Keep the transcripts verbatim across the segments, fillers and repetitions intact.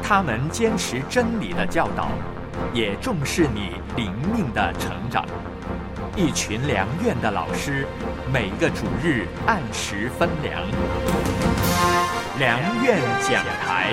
他们坚持真理的教导，也重视你灵命的成长。一群良院的老师，每个主日按时分粮。良院讲台。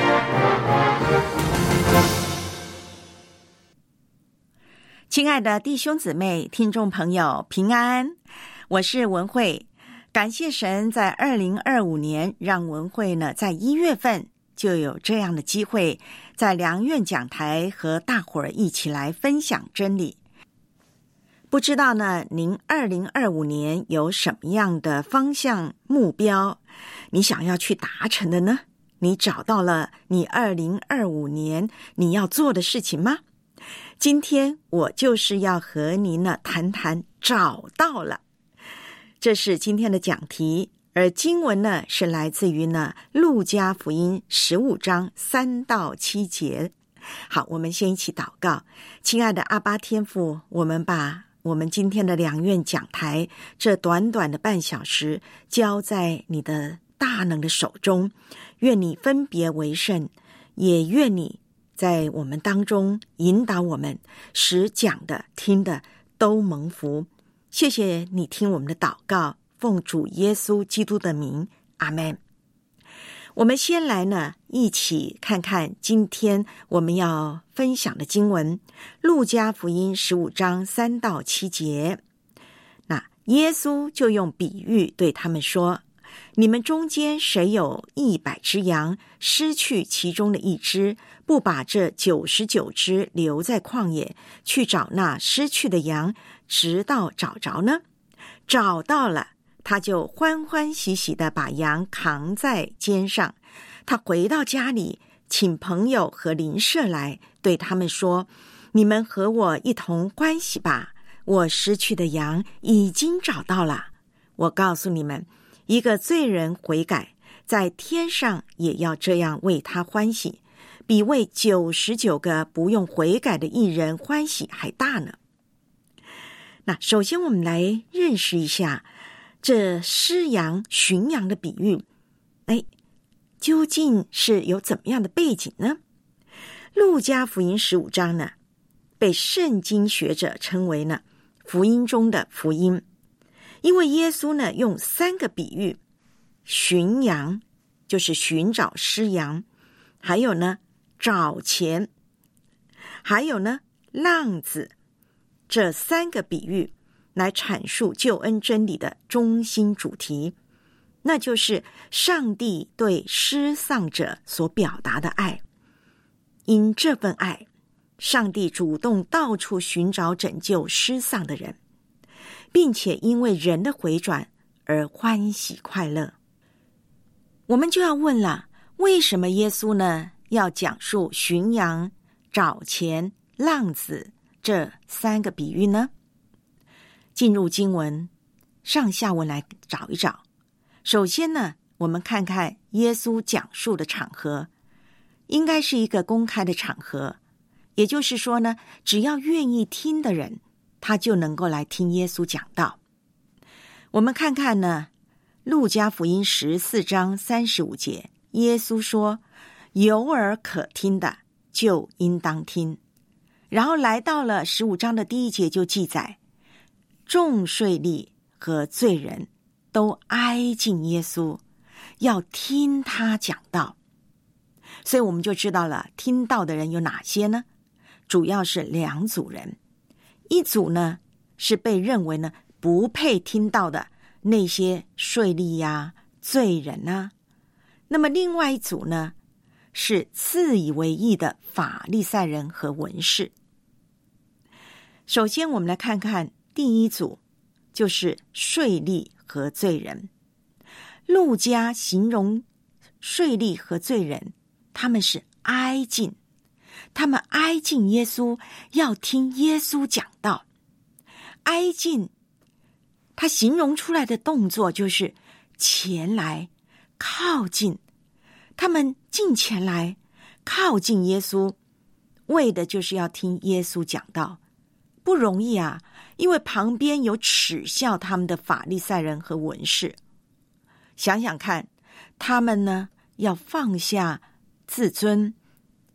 亲爱的弟兄姊妹、听众朋友，平安！我是文慧，感谢神在二零二五年让文慧呢在一月份就有这样的机会，在良院讲台和大伙儿一起来分享真理。不知道呢，您二零二五年有什么样的方向目标，你想要去达成的呢？你找到了你二零二五年你要做的事情吗？今天我就是要和您呢谈谈找到了，这是今天的讲题。而经文呢是来自于呢路加福音十五章三到七节。好，我们先一起祷告。亲爱的阿爸天父，我们把我们今天的良院讲台这短短的半小时交在你的大能的手中，愿你分别为圣，也愿你在我们当中引导我们，使讲的听的都蒙福。谢谢你听我们的祷告，奉主耶稣基督的名，阿们。我们先来呢一起看看今天我们要分享的经文，路加福音十五章三到七节。那耶稣就用比喻对他们说，你们中间谁有一百只羊，失去其中的一只，不把这九十九只留在旷野，去找那失去的羊，直到找着呢？找到了，他就欢欢喜喜地把羊扛在肩上。他回到家里，请朋友和邻舍来，对他们说，你们和我一同欢喜吧，我失去的羊已经找到了。我告诉你们，一个罪人悔改，在天上也要这样为他欢喜，比为九十九个不用悔改的义人欢喜还大呢。那首先我们来认识一下这失羊寻羊的比喻，哎，究竟是有怎么样的背景呢？路加福音十五章呢，被圣经学者称为呢福音中的福音，因为耶稣呢用三个比喻，寻羊就是寻找失羊，还有呢找钱，还有呢浪子，这三个比喻来阐述救恩真理的中心主题，那就是上帝对失丧者所表达的爱。因这份爱，上帝主动到处寻找拯救失丧的人，并且因为人的回转而欢喜快乐。我们就要问了，为什么耶稣呢要讲述寻羊、找钱、浪子这三个比喻呢？进入经文上下文来找一找。首先呢，我们看看耶稣讲述的场合，应该是一个公开的场合，也就是说呢，只要愿意听的人，他就能够来听耶稣讲道。我们看看呢，路加福音十四章三十五节，耶稣说，有耳可听的就应当听。然后来到了十五章的第一节就记载，众税吏和罪人都挨近耶稣，要听他讲道。所以我们就知道了听道的人有哪些呢？主要是两组人，一组呢是被认为呢不配听道的那些税吏呀、罪人啊，那么另外一组呢是自以为义的法利赛人和文士。首先我们来看看第一组，就是税吏和罪人。路加形容税吏和罪人，他们是挨近，他们挨近耶稣，要听耶稣讲道。挨近，他形容出来的动作就是前来靠近，他们近前来靠近耶稣，为的就是要听耶稣讲道。不容易啊，因为旁边有耻笑他们的法利赛人和文士。想想看，他们呢要放下自尊，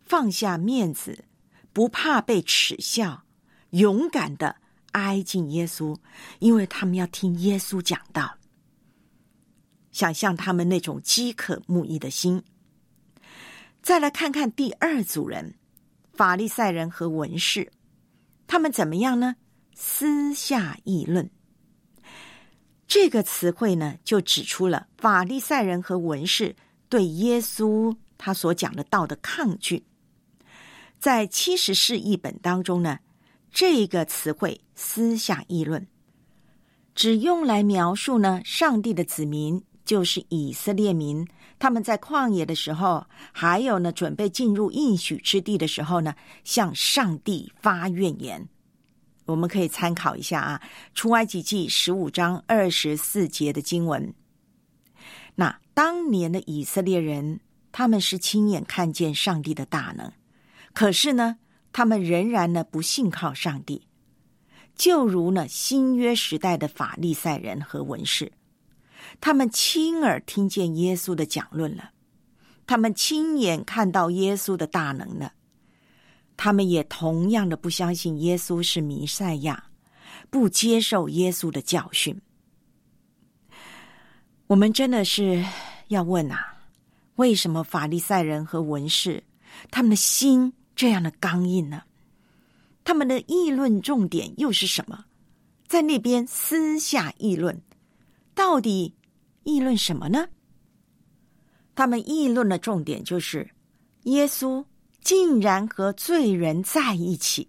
放下面子，不怕被耻笑，勇敢的挨近耶稣，因为他们要听耶稣讲道。想象他们那种饥渴慕义的心。再来看看第二组人，法利赛人和文士，他们怎么样呢？私下议论。这个词汇呢，就指出了法利赛人和文士对耶稣他所讲的道的抗拒。在七十士译本当中呢，这个词汇私下议论只用来描述呢上帝的子民，就是以色列民，他们在旷野的时候，还有呢准备进入应许之地的时候呢，向上帝发怨言。我们可以参考一下啊，出埃及记十五章二十四节的经文。那当年的以色列人，他们是亲眼看见上帝的大能，可是呢，他们仍然呢不信靠上帝，就如呢新约时代的法利赛人和文士，他们亲耳听见耶稣的讲论了，他们亲眼看到耶稣的大能了，他们也同样的不相信耶稣是弥赛亚，不接受耶稣的教训。我们真的是要问啊，为什么法利赛人和文士他们的心这样的刚硬呢？他们的议论重点又是什么？在那边私下议论，到底议论什么呢？他们议论的重点就是耶稣竟然和罪人在一起。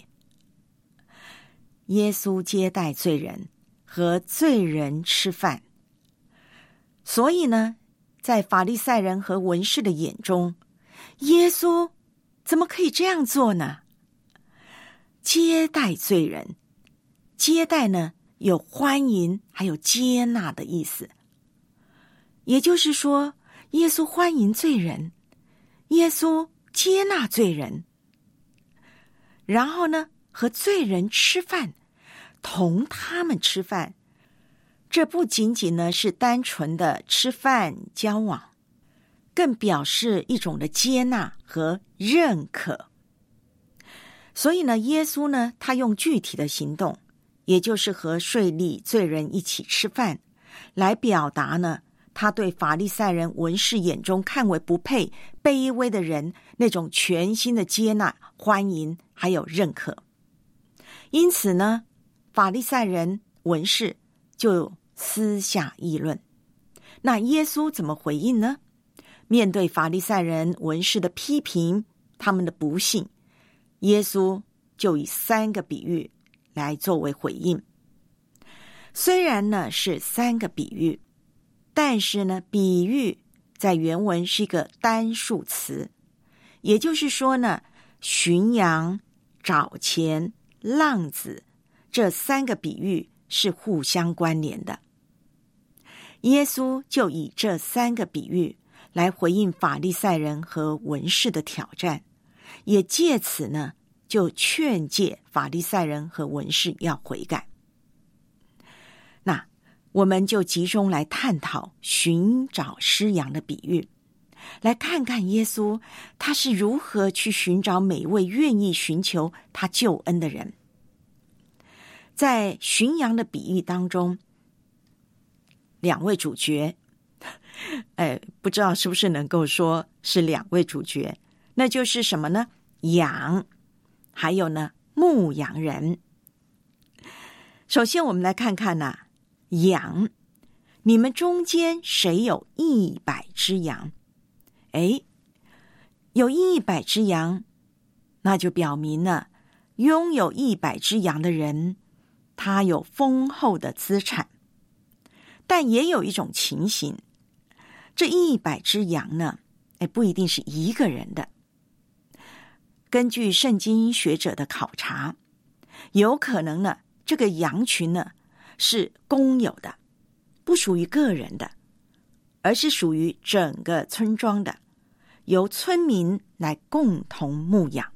耶稣接待罪人，和罪人吃饭。所以呢，在法利赛人和文士的眼中，耶稣怎么可以这样做呢？接待罪人，接待呢有欢迎还有接纳的意思。也就是说，耶稣欢迎罪人，耶稣接纳罪人，然后呢和罪人吃饭，同他们吃饭。这不仅仅呢是单纯的吃饭交往，更表示一种的接纳和认可。所以呢，耶稣呢他用具体的行动，也就是和税吏罪人一起吃饭，来表达呢他对法利赛人文士眼中看为不配卑微的人那种全心的接纳、欢迎还有认可。因此呢，法利赛人文士就私下议论。那耶稣怎么回应呢？面对法利赛人文士的批评，他们的不信，耶稣就以三个比喻来作为回应。虽然呢是三个比喻，但是呢比喻在原文是一个单数词，也就是说呢，巡羊、找钱、浪子这三个比喻是互相关联的。耶稣就以这三个比喻来回应法利赛人和文士的挑战，也借此呢就劝诫法利赛人和文士要悔改。那我们就集中来探讨寻找失羊的比喻，来看看耶稣他是如何去寻找每位愿意寻求他救恩的人。在寻羊的比喻当中，两位主角，哎，不知道是不是能够说是两位主角，那就是什么呢？羊，还有呢，牧羊人。首先我们来看看呐、啊，羊，你们中间谁有一百只羊？哎，有一百只羊，那就表明了拥有一百只羊的人，他有丰厚的资产。但也有一种情形，这一百只羊呢，哎，不一定是一个人的。根据圣经学者的考察，有可能呢，这个羊群呢是公有的，不属于个人的，而是属于整个村庄的，由村民来共同牧养。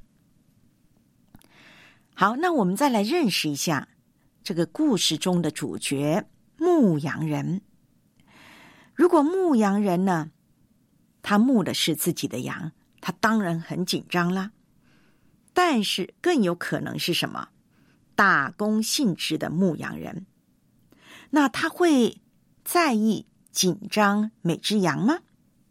好，那我们再来认识一下这个故事中的主角牧羊人。如果牧羊人呢，他牧的是自己的羊， 他当然很紧张啦。但是更有可能是什么？打工性质的牧羊人，那他会在意紧张每只羊吗？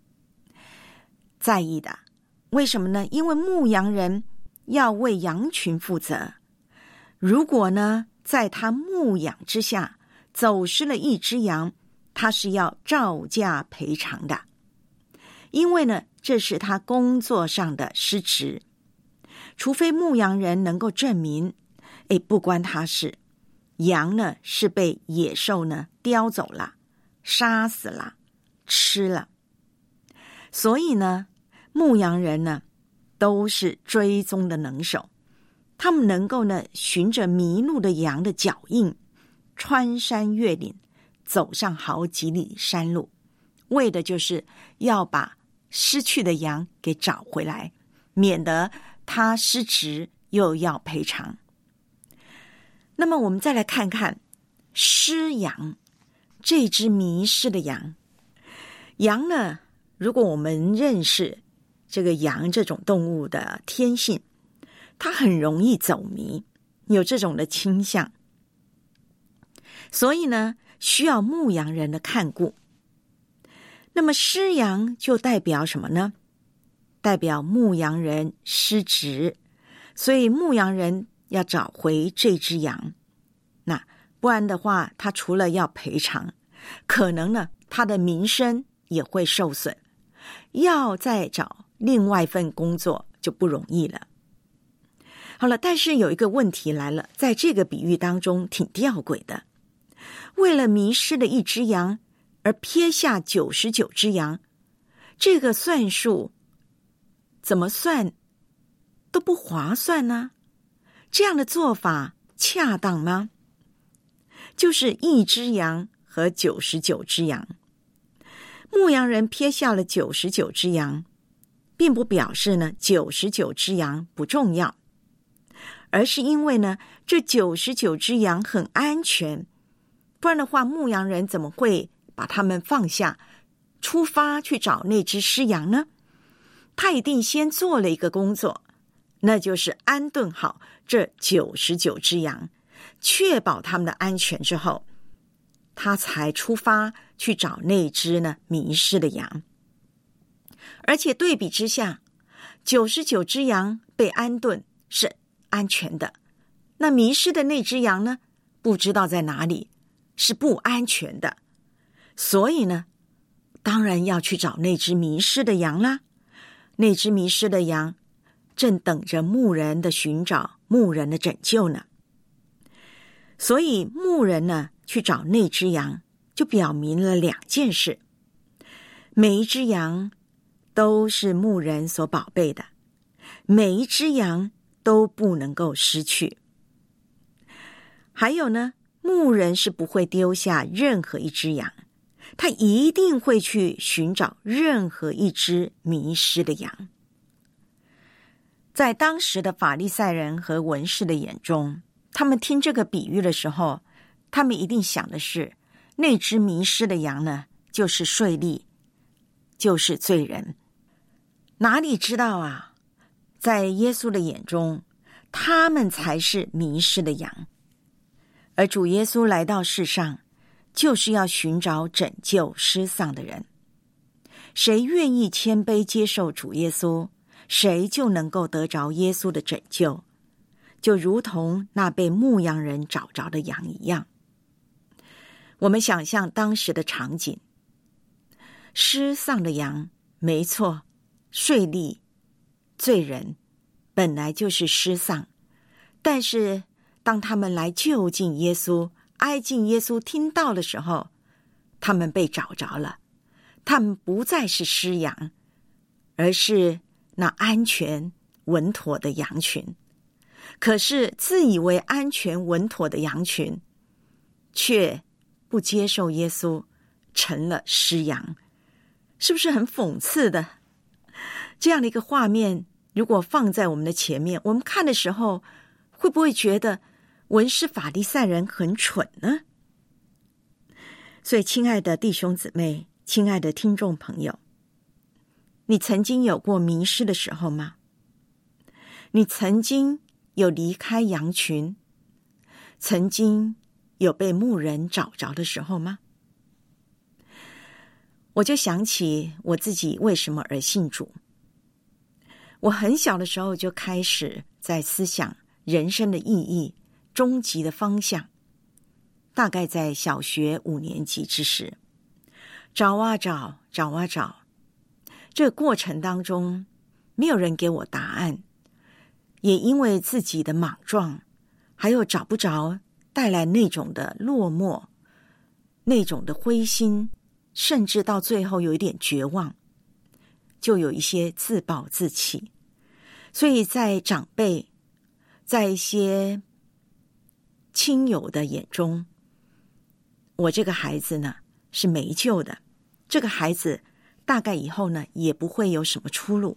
在意的。为什么呢？因为牧羊人要为羊群负责，如果呢在他牧养之下走失了一只羊，他是要照价赔偿的，因为呢这是他工作上的失职。除非牧羊人能够证明，诶，不关他事，羊呢是被野兽呢叼走了，杀死了，吃了。所以呢牧羊人呢都是追踪的能手，他们能够呢循着迷路的羊的脚印，穿山越岭，走上好几里山路，为的就是要把失去的羊给找回来，免得他失职又要赔偿。那么我们再来看看失羊，这只迷失的羊。羊呢，如果我们认识这个羊这种动物的天性，它很容易走迷，有这种的倾向，所以呢需要牧羊人的看顾。那么失羊就代表什么呢？代表牧羊人失职，所以牧羊人要找回这只羊。那不然的话，他除了要赔偿，可能呢他的名声也会受损，要再找另外一份工作就不容易了。好了，但是有一个问题来了，在这个比喻当中挺吊诡的，为了迷失了一只羊而撇下九十九只羊，这个算数怎么算都不划算呢？这样的做法恰当吗？就是一只羊和九十九只羊，牧羊人撇下了九十九只羊，并不表示呢九十九只羊不重要，而是因为呢这九十九只羊很安全，不然的话牧羊人怎么会把它们放下，出发去找那只失羊呢？他一定先做了一个工作，那就是安顿好这九十九只羊，确保他们的安全之后，他才出发去找那只呢迷失的羊。而且对比之下，九十九只羊被安顿是安全的，那迷失的那只羊呢，不知道在哪里，是不安全的。所以呢，当然要去找那只迷失的羊啦。那只迷失的羊正等着牧人的寻找，牧人的拯救呢。所以牧人呢去找那只羊，就表明了两件事：每一只羊都是牧人所宝贝的，每一只羊都不能够失去。还有呢，牧人是不会丢下任何一只羊，他一定会去寻找任何一只迷失的羊。在当时的法利赛人和文士的眼中，他们听这个比喻的时候，他们一定想的是，那只迷失的羊呢，就是税吏，就是罪人。哪里知道啊，在耶稣的眼中，他们才是迷失的羊。而主耶稣来到世上，就是要寻找拯救失丧的人。谁愿意谦卑接受主耶稣，谁就能够得着耶稣的拯救，就如同那被牧羊人找着的羊一样。我们想象当时的场景，失丧的羊，没错，税吏、罪人本来就是失丧，但是当他们来就近耶稣，挨近耶稣听到的时候，他们被找着了，他们不再是失羊，而是那安全稳妥的羊群。可是自以为安全稳妥的羊群却不接受耶稣，成了失羊，是不是很讽刺的？这样的一个画面如果放在我们的前面，我们看的时候会不会觉得文士法利赛人很蠢呢？所以亲爱的弟兄姊妹，亲爱的听众朋友， 你曾经有过迷失的时候吗？你曾经有离开羊群，曾经有被牧人找着的时候吗？我就想起我自己为什么而信主。我很小的时候就开始在思想人生的意义、终极的方向。大概在小学五年级之时，找啊找，找啊找，这个过程当中没有人给我答案，也因为自己的莽撞，还有找不着，带来那种的落寞，那种的灰心，甚至到最后有一点绝望，就有一些自暴自弃。所以在长辈，在一些亲友的眼中，我这个孩子呢是没救的，这个孩子大概以后呢也不会有什么出路。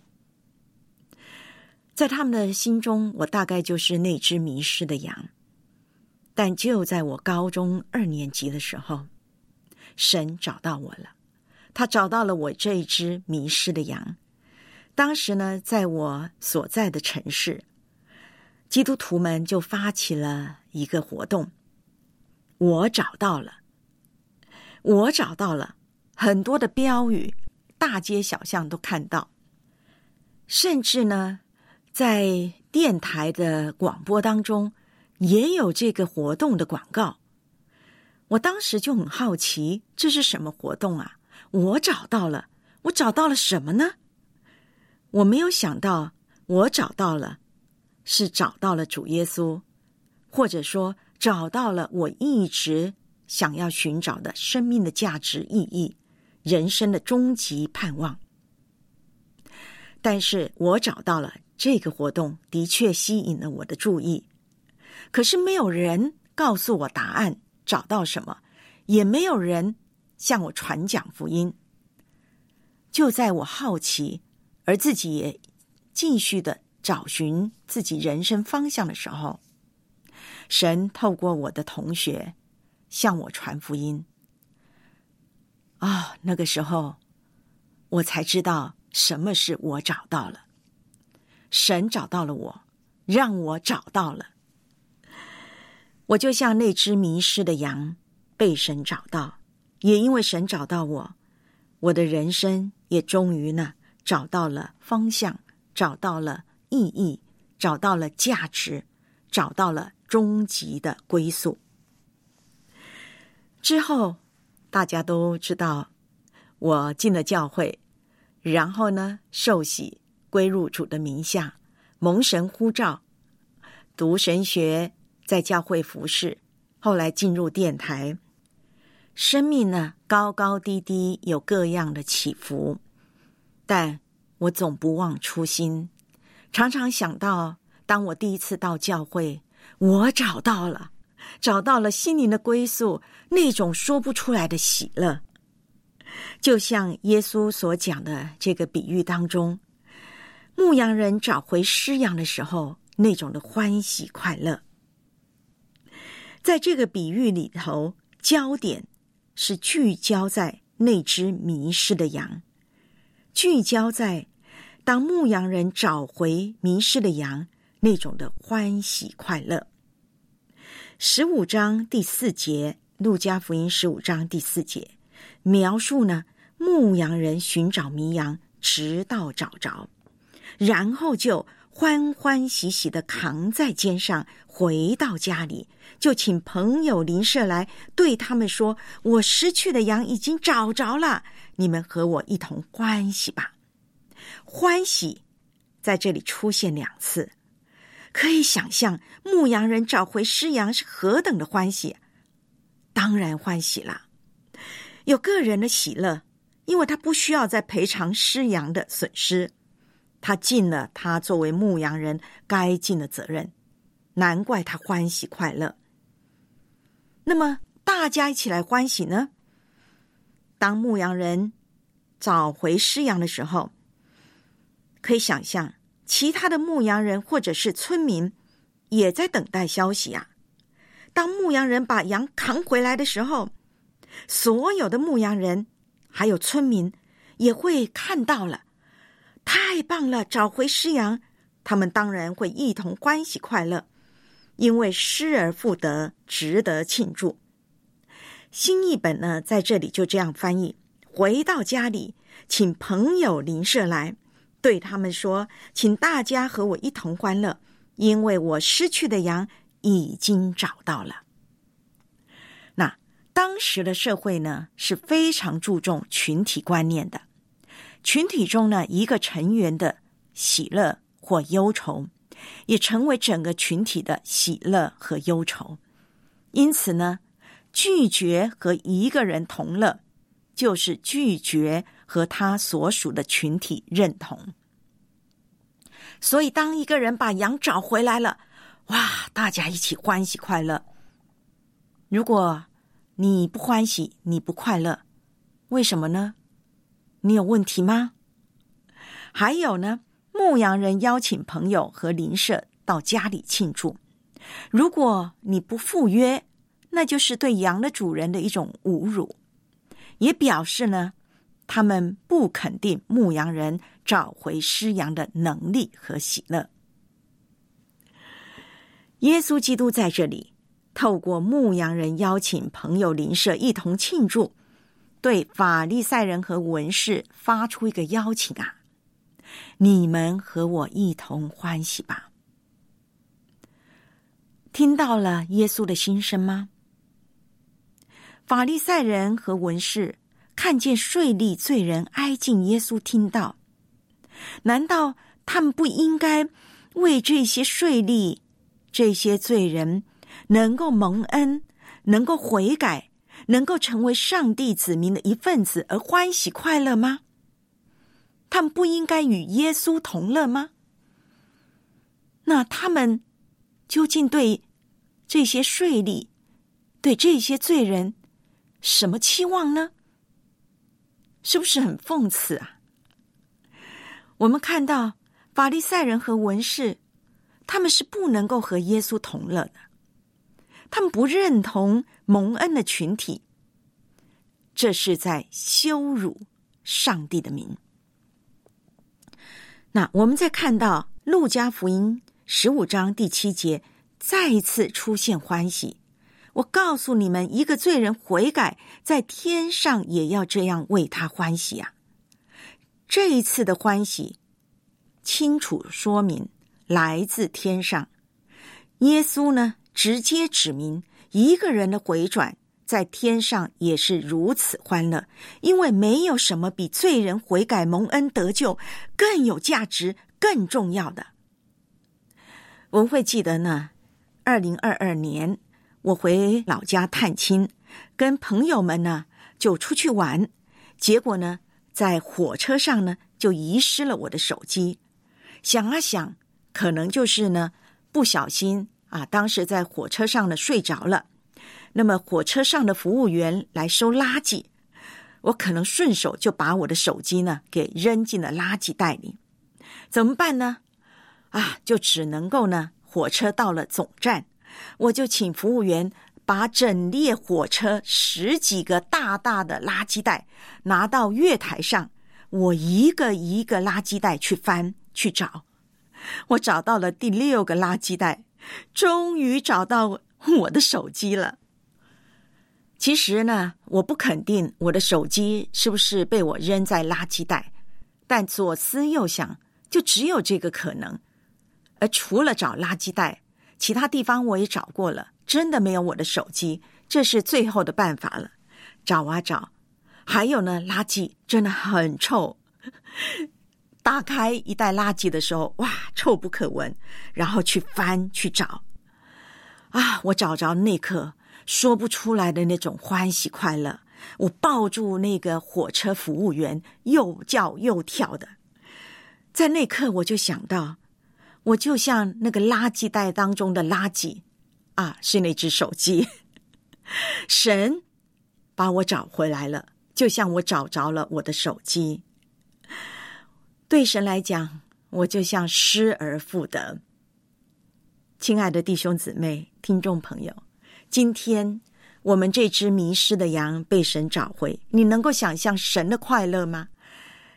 在他们的心中，我大概就是那只迷失的羊。但就在我高中二年级的时候，神找到我了，他找到了我这一只迷失的羊。当时呢，在我所在的城市，基督徒们就发起了一个活动，我找到了，我找到了，很多的标语，大街小巷都看到，甚至呢，在电台的广播当中也有这个活动的广告。我当时就很好奇，这是什么活动啊？我找到了，我找到了什么呢？我没有想到，我找到了，是找到了主耶稣，或者说找到了我一直想要寻找的生命的价值意义，人生的终极盼望。但是我找到了这个活动，的确吸引了我的注意，可是没有人告诉我答案，找到什么，也没有人向我传讲福音。就在我好奇，而自己也继续的找寻自己人生方向的时候，神透过我的同学向我传福音。啊、哦，那个时候我才知道什么是我找到了。神找到了我，让我找到了。我就像那只迷失的羊，被神找到，也因为神找到我，我的人生也终于呢找到了方向，找到了意义，找到了价值，找到了终极的归宿。之后大家都知道我进了教会，然后呢受洗归入主的名下，蒙神呼召，读神学，在教会服侍，后来进入电台。生命呢高高低低，有各样的起伏，但我总不忘初心，常常想到当我第一次到教会，我找到了找到了心灵的归宿，那种说不出来的喜乐。就像耶稣所讲的这个比喻当中，牧羊人找回失羊的时候，那种的欢喜快乐。在这个比喻里头，焦点是聚焦在那只迷失的羊，聚焦在当牧羊人找回迷失的羊，那种的欢喜快乐。十五章第四节，路加福音十五章第四节，描述呢牧羊人寻找迷羊，直到找着，然后就欢欢喜喜地扛在肩上，回到家里，就请朋友邻舍来，对他们说，我失去的羊已经找着了，你们和我一同欢喜吧。欢喜在这里出现两次，可以想象牧羊人找回失羊是何等的欢喜。当然欢喜啦，有个人的喜乐，因为他不需要再赔偿失羊的损失，他尽了他作为牧羊人该尽的责任，难怪他欢喜快乐。那么大家一起来欢喜呢？当牧羊人找回失羊的时候，可以想象其他的牧羊人或者是村民也在等待消息啊。当牧羊人把羊扛回来的时候，所有的牧羊人还有村民也会看到了， 太棒了，找回失羊，他们当然会一同欢喜快乐，因为失而复得，值得庆祝。新译本呢，在这里就这样翻译：回到家里，请朋友邻舍来，对他们说，请大家和我一同欢乐，因为我失去的羊已经找到了。那当时的社会呢，是非常注重群体观念的。群体中呢，一个成员的喜乐或忧愁，也成为整个群体的喜乐和忧愁。因此呢，拒绝和一个人同乐，就是拒绝和他所属的群体认同。所以当一个人把羊找回来了，哇，大家一起欢喜快乐。如果你不欢喜，你不快乐，为什么呢？你有问题吗？还有呢，牧羊人邀请朋友和邻舍到家里庆祝。如果你不赴约，那就是对羊的主人的一种侮辱，也表示呢，他们不肯定牧羊人找回失羊的能力和喜乐。耶稣基督在这里透过牧羊人邀请朋友邻舍一同庆祝，对法利赛人和文士发出一个邀请啊，你们和我一同欢喜吧。听到了耶稣的心声吗？法利赛人和文士看见税吏罪人挨近耶稣听到，难道他们不应该为这些税吏、这些罪人能够蒙恩，能够悔改，能够成为上帝子民的一份子而欢喜快乐吗？他们不应该与耶稣同乐吗？那他们究竟对这些税吏、对这些罪人什么期望呢？是不是很讽刺啊？我们看到法利赛人和文士，他们是不能够和耶稣同乐的，他们不认同蒙恩的群体，这是在羞辱上帝的名。那我们再看到路加福音十五章第七节，再一次出现欢喜。我告诉你们，一个罪人悔改，在天上也要这样为他欢喜啊。这一次的欢喜清楚说明来自天上。耶稣呢，直接指明一个人的回转在天上也是如此欢乐，因为没有什么比罪人悔改蒙恩得救更有价值、更重要的。文慧记得呢，二零二二年我回老家探亲，跟朋友们呢就出去玩，结果呢在火车上呢就遗失了我的手机。想啊想，可能就是呢不小心啊，当时在火车上呢睡着了。那么火车上的服务员来收垃圾，我可能顺手就把我的手机呢给扔进了垃圾袋里。怎么办呢？啊，就只能够呢，火车到了总站，我就请服务员把整列火车十几个大大的垃圾袋拿到月台上，我一个一个垃圾袋去翻去找。我找到了第六个垃圾袋，终于找到我的手机了。其实呢，我不肯定我的手机是不是被我扔在垃圾袋，但左思右想，就只有这个可能。而除了找垃圾袋，其他地方我也找过了，真的没有我的手机，这是最后的办法了。找啊找，还有呢，垃圾真的很臭，打开一袋垃圾的时候，哇，臭不可闻，然后去翻去找。啊，我找着那刻说不出来的那种欢喜快乐，我抱住那个火车服务员，又叫又跳的。在那刻我就想到，我就像那个垃圾袋当中的垃圾啊，是那只手机。神把我找回来了，就像我找着了我的手机。对神来讲，我就像失而复得。亲爱的弟兄姊妹、听众朋友，今天我们这只迷失的羊被神找回，你能够想象神的快乐吗？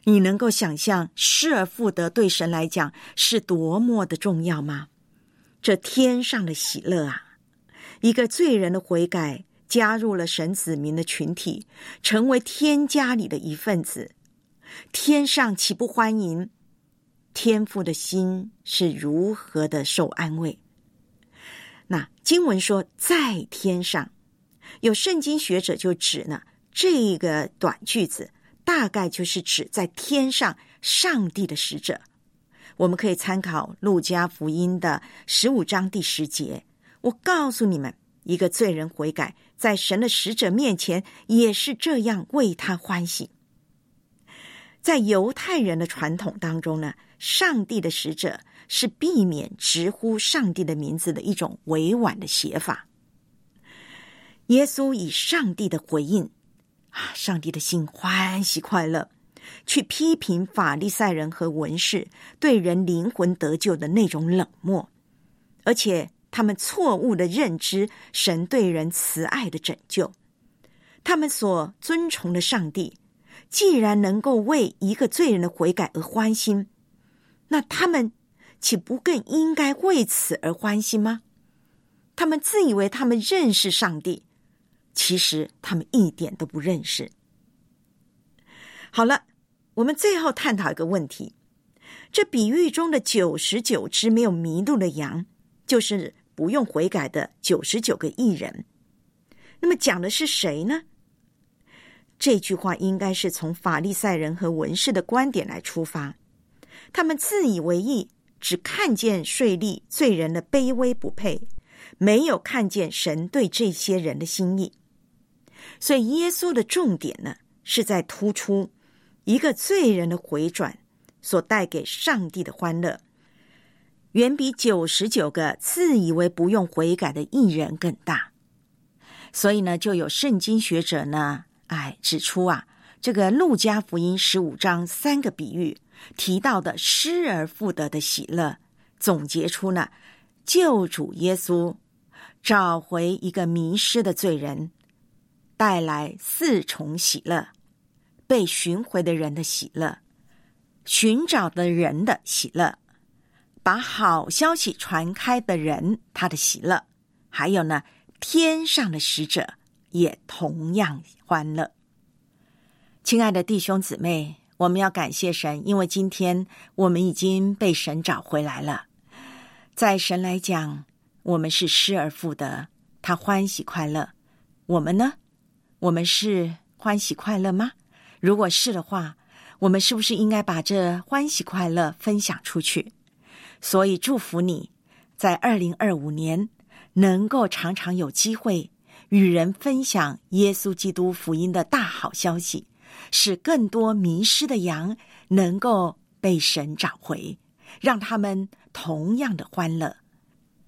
你能够想象失而复得对神来讲是多么的重要吗？这天上的喜乐啊，一个罪人的悔改加入了神子民的群体，成为天家里的一份子，天上岂不欢迎？天父的心是如何的受安慰？那经文说在天上，有圣经学者就指呢，这个短句子大概就是指在天上上帝的使者。我们可以参考路加福音的十五章第十节，我告诉你们，一个罪人悔改，在神的使者面前也是这样为他欢喜。在犹太人的传统当中呢，上帝的使者是避免直呼上帝的名字的一种委婉的写法。耶稣以上帝的回应啊，上帝的心欢喜快乐，去批评法利赛人和文士对人灵魂得救的那种冷漠，而且他们错误的认知神对人慈爱的拯救。他们所尊崇的上帝既然能够为一个罪人的悔改而欢心，那他们岂不更应该为此而欢心吗？他们自以为他们认识上帝，其实他们一点都不认识。好了，我们最后探讨一个问题，这比喻中的九十九只没有迷路的羊，就是不用悔改的九十九个义人。那么讲的是谁呢？这句话应该是从法利赛人和文士的观点来出发，他们自以为义，只看见税吏罪人的卑微不配，没有看见神对这些人的心意。所以耶稣的重点呢，是在突出一个罪人的回转所带给上帝的欢乐，远比九十九个自以为不用悔改的义人更大。所以呢，就有圣经学者呢哎，指出啊，这个路加福音十五章三个比喻提到的失而复得的喜乐，总结出呢，救主耶稣找回一个迷失的罪人，带来四重喜乐：被寻回的人的喜乐，寻找的人的喜乐，把好消息传开的人他的喜乐，还有呢，天上的使者也同样欢乐。亲爱的弟兄姊妹，我们要感谢神，因为今天我们已经被神找回来了。在神来讲，我们是失而复得，他欢喜快乐。我们呢？我们是欢喜快乐吗？如果是的话，我们是不是应该把这欢喜快乐分享出去？所以祝福你，在二零二五年能够常常有机会与人分享耶稣基督福音的大好消息，使更多迷失的羊能够被神找回，让他们同样的欢乐。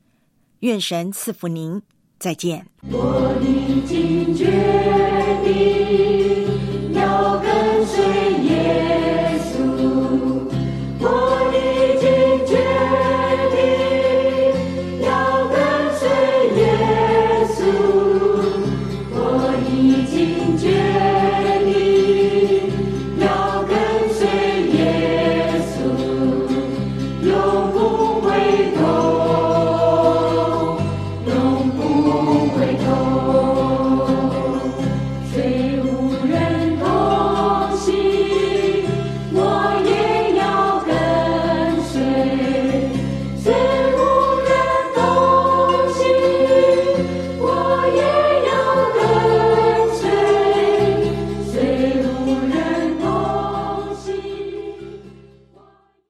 愿神赐福您，再见。我已经决定